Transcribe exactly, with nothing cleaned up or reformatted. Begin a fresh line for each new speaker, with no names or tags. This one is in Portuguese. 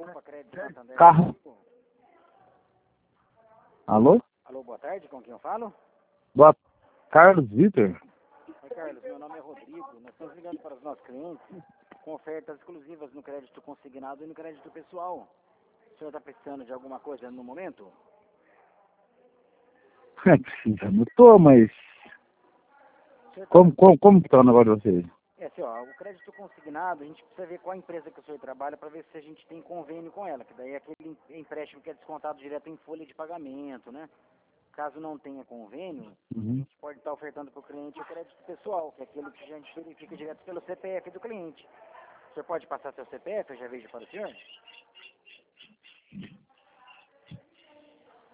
Opa, crédito Santander.
Carro. Alô?
Alô, boa tarde, com quem eu falo?
Boa Carlos Vitor.
Oi, Carlos, meu nome é Rodrigo. Nós estamos ligando para os nossos clientes com ofertas exclusivas no crédito consignado e no crédito pessoal. O senhor está precisando de alguma coisa no momento?
É, precisa, não tô, mas
Senhor tá-
como, como, como que tá o negócio de vocês?
É assim, ó, o crédito consignado, a gente precisa ver qual empresa que o senhor trabalha para ver se a gente tem convênio com ela, que daí é aquele empréstimo que é descontado direto em folha de pagamento, né? Caso não tenha convênio, a
Uhum.
gente pode estar ofertando para o cliente o crédito pessoal, que é aquele que a gente verifica direto pelo C P F do cliente. O senhor pode passar seu C P F? Eu já vejo para o senhor?